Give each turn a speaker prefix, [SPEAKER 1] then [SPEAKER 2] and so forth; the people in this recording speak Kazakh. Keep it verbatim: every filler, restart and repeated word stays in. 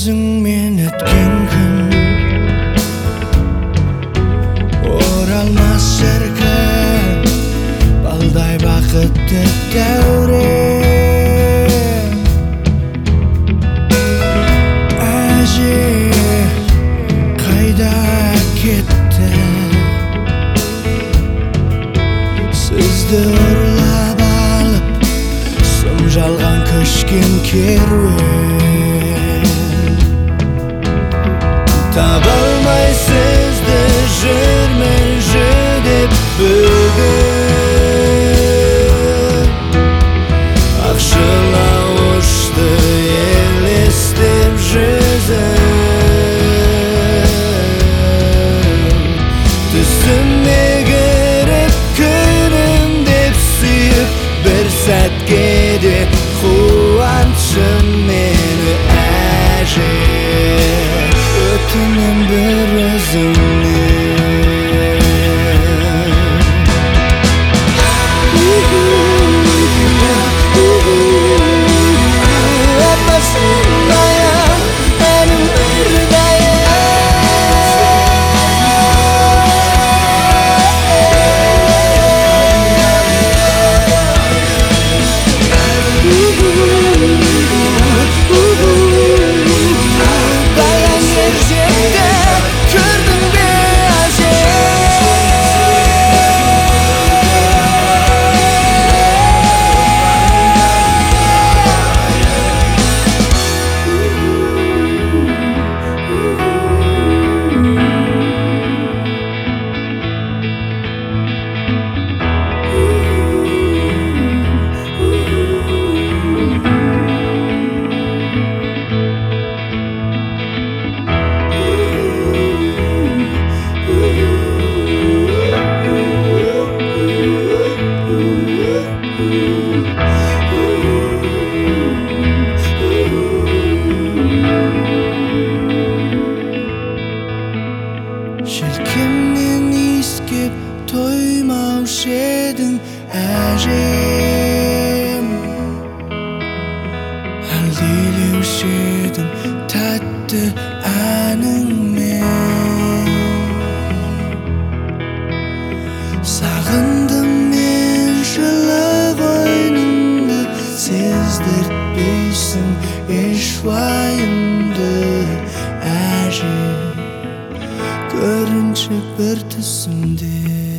[SPEAKER 1] Өзіңмен өткен күн оралмас шіркін балдай бақытты дәурен. Әже қайда кетті, сізді ұрлап алып сұм жалған көшкен керуен. Таба алмай сізді жүрмін жүдеп бүгін, ақшылау ұшты елестеп жүзін. Түсіме кіріп күнім деп сүйіп бір сәтке де қуантшы мені әже. Өтінем бір өзіңнен. Апасындайым әнім әрдайым. Баян ержетті көрдің бе әже. Желкемнен иіскеп тоймаушы едің әжем, әлдилеуші едім тәтті әніңмен. Сағындым мен жылы қойныңды, сездіртпейсің еш уайымды әже. Көрінші бір түсімде.